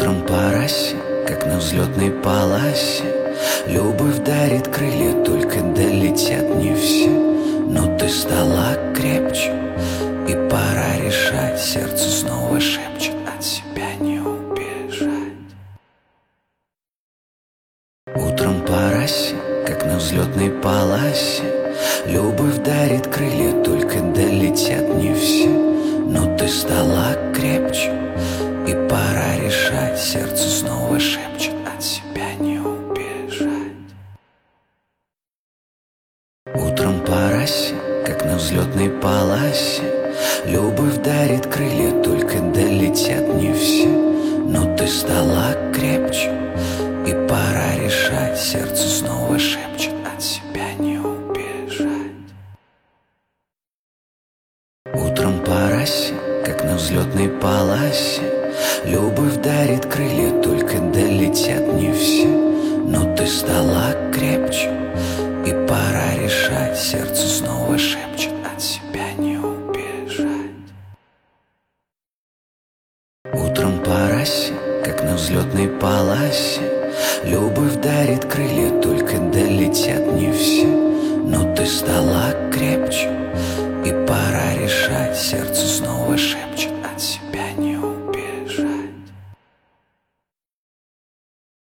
Утром по росе, как на взлетной полосе, любовь дарит крылья, только долетят не все. Но ты стала крепче, и пора решать. Сердце снова шепчет, от себя не убежать. Утром по росе, как на взлетной полосе, любовь дарит крылья, только долетят не все. Но ты стала крепче, и пора решать. Сердце снова шепчет, от себя не убежать. Утром по росе, как на взлетной полосе, любовь дарит крылья, только долетят не все. Но ты стала крепче, и пора решать. Сердце снова шепчет, от себя не убежать. Утром по росе, как на взлетной полосе, любовь дарит крылья, только долетят не все. Но ты стала крепче, и пора решать. Сердце снова шепчет, от себя не убежать. Утром по росе, как на взлетной полосе, любовь дарит крылья, только долетят не все. Но ты стала крепче, и пора решать. Сердце снова шепчет,